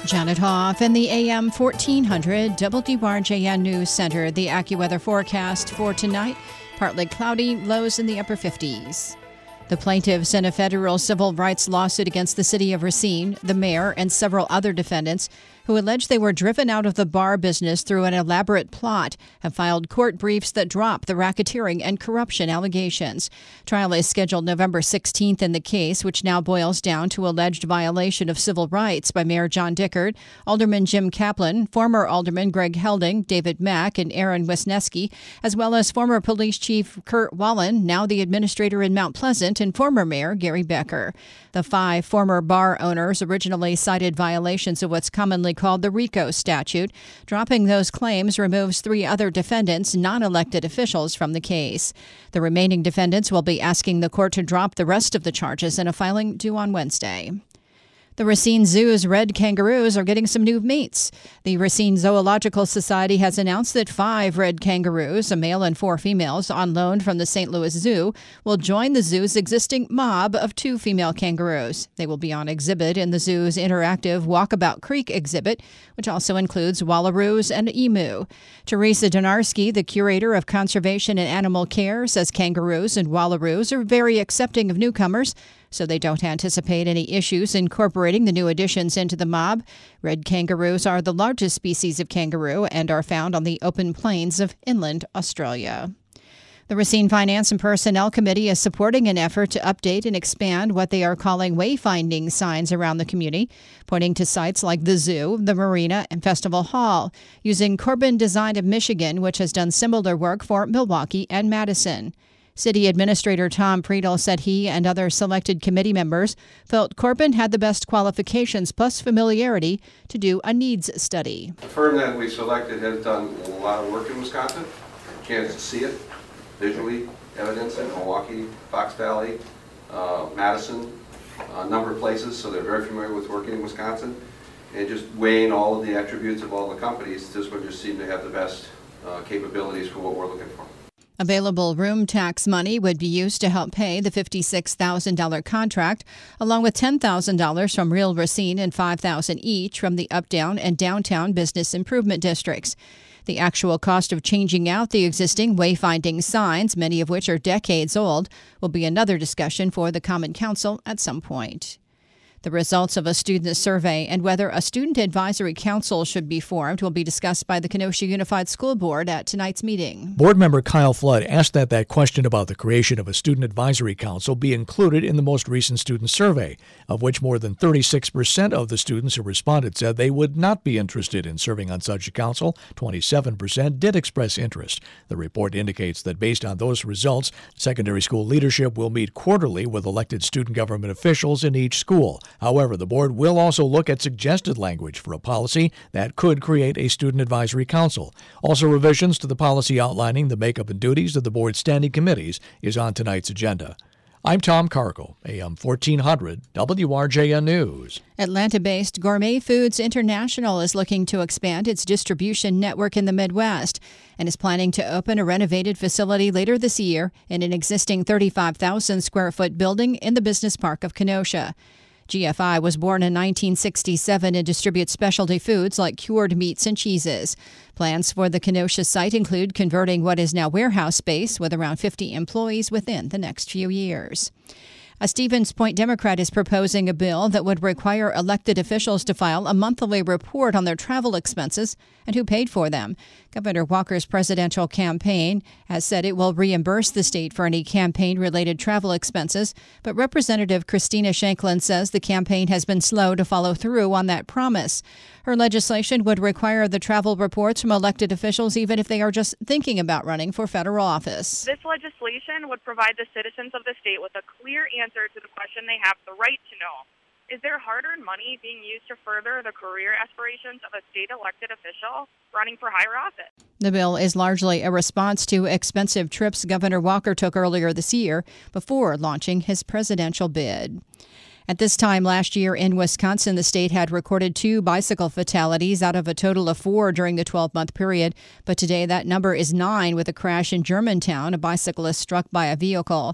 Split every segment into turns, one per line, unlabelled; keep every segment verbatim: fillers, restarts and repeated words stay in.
Janet Hoff in the A M fourteen hundred W R J N News Center. The AccuWeather forecast for tonight, partly cloudy, lows in the upper fifties. The plaintiffs in a federal civil rights lawsuit against the city of Racine, the mayor, and several other defendants who allege they were driven out of the bar business through an elaborate plot, have filed court briefs that drop the racketeering and corruption allegations. Trial is scheduled November sixteenth in the case, which now boils down to alleged violation of civil rights by Mayor John Dickert, Alderman Jim Kaplan, former Alderman Greg Helding, David Mack, and Aaron Wisniewski, as well as former Police Chief Kurt Wallen, now the administrator in Mount Pleasant, and former Mayor Gary Becker. The five former bar owners originally cited violations of what's commonly called the RICO statute. Dropping those claims removes three other defendants, non-elected officials, from the case. The remaining defendants will be asking the court to drop the rest of the charges in a filing due on Wednesday. The Racine Zoo's red kangaroos are getting some new mates. The Racine Zoological Society has announced that five red kangaroos, a male and four females, on loan from the Saint Louis Zoo, will join the zoo's existing mob of two female kangaroos. They will be on exhibit in the zoo's interactive Walkabout Creek exhibit, which also includes wallaroos and emu. Teresa Donarski, the curator of conservation and animal care, says kangaroos and wallaroos are very accepting of newcomers, so they don't anticipate any issues incorporating the new additions into the mob. Red kangaroos are the largest species of kangaroo and are found on the open plains of inland Australia. The Racine Finance and Personnel Committee is supporting an effort to update and expand what they are calling wayfinding signs around the community, pointing to sites like the zoo, the marina, and Festival Hall, using Corbin Design of Michigan, which has done similar work for Milwaukee and Madison. City Administrator Tom Friedel said he and other selected committee members felt Corbin had the best qualifications plus familiarity to do a needs study.
The firm that we selected has done a lot of work in Wisconsin, a chance to see it visually, evidence in Milwaukee, Fox Valley, uh, Madison, a number of places, so they're very familiar with working in Wisconsin. And just weighing all of the attributes of all the companies, this one just seemed to have the best uh, capabilities for what we're looking for.
Available room tax money would be used to help pay the fifty-six thousand dollars contract, along with ten thousand dollars from Real Racine and five thousand dollars each from the Uptown and Downtown Business Improvement Districts. The actual cost of changing out the existing wayfinding signs, many of which are decades old, will be another discussion for the Common Council at some point. The results of a student survey and whether a student advisory council should be formed will be discussed by the Kenosha Unified School Board at tonight's meeting.
Board member Kyle Flood asked that that question about the creation of a student advisory council be included in the most recent student survey, of which more than thirty-six percent of the students who responded said they would not be interested in serving on such a council. twenty-seven percent did express interest. The report indicates that based on those results, secondary school leadership will meet quarterly with elected student government officials in each school. However, the board will also look at suggested language for a policy that could create a student advisory council. Also, revisions to the policy outlining the makeup and duties of the board's standing committees is on tonight's agenda. I'm Tom Cargill, A M fourteen hundred W R J N News.
Atlanta-based Gourmet Foods International is looking to expand its distribution network in the Midwest and is planning to open a renovated facility later this year in an existing thirty-five thousand square foot building in the business park of Kenosha. G F I was born in nineteen sixty-seven and distributes specialty foods like cured meats and cheeses. Plans for the Kenosha site include converting what is now warehouse space with around fifty employees within the next few years. A Stevens Point Democrat is proposing a bill that would require elected officials to file a monthly report on their travel expenses and who paid for them. Governor Walker's presidential campaign has said it will reimburse the state for any campaign-related travel expenses, but Representative Christina Shanklin says the campaign has been slow to follow through on that promise. Her legislation would require the travel reports from elected officials even if they are just thinking about running for federal office.
This legislation would provide the citizens of the state with a clear answer to the question they have the right to know. Is their hard-earned money being used to further the career aspirations of a state elected official running for higher office?
The bill is largely a response to expensive trips Governor Walker took earlier this year before launching his presidential bid. At this time last year in Wisconsin, the state had recorded two bicycle fatalities out of a total of four during the twelve-month period. But today that number is nine with a crash in Germantown, a bicyclist struck by a vehicle.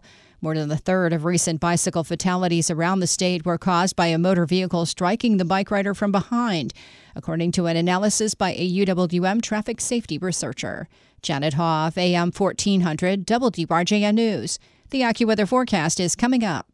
More than a third of recent bicycle fatalities around the state were caused by a motor vehicle striking the bike rider from behind, according to an analysis by a U W M traffic safety researcher. Janet Hoff, A M fourteen hundred, W D B R J N News. The AccuWeather forecast is coming up.